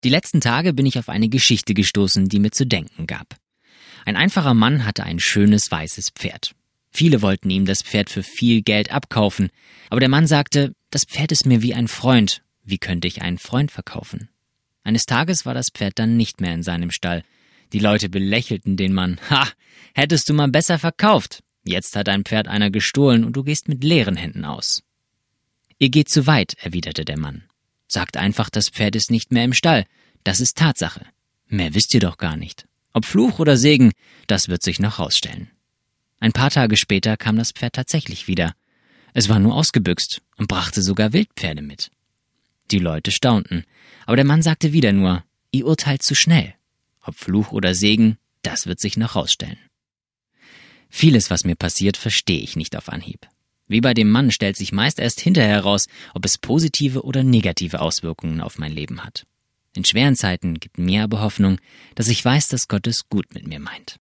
Die letzten Tage bin ich auf eine Geschichte gestoßen, die mir zu denken gab. Ein einfacher Mann hatte ein schönes weißes Pferd. Viele wollten ihm das Pferd für viel Geld abkaufen, aber der Mann sagte, das Pferd ist mir wie ein Freund, wie könnte ich einen Freund verkaufen? Eines Tages war das Pferd dann nicht mehr in seinem Stall. Die Leute belächelten den Mann. Ha, hättest du mal besser verkauft. Jetzt hat dein Pferd einer gestohlen und du gehst mit leeren Händen aus. Ihr geht zu weit, erwiderte der Mann. Sagt einfach, das Pferd ist nicht mehr im Stall. Das ist Tatsache. Mehr wisst ihr doch gar nicht. Ob Fluch oder Segen, das wird sich noch rausstellen. Ein paar Tage später kam das Pferd tatsächlich wieder. Es war nur ausgebüxt und brachte sogar Wildpferde mit. Die Leute staunten, aber der Mann sagte wieder nur, ihr urteilt zu schnell. Ob Fluch oder Segen, das wird sich noch rausstellen. Vieles, was mir passiert, verstehe ich nicht auf Anhieb. Wie bei dem Mann stellt sich meist erst hinterher heraus, ob es positive oder negative Auswirkungen auf mein Leben hat. In schweren Zeiten gibt mir aber Hoffnung, dass ich weiß, dass Gott es gut mit mir meint.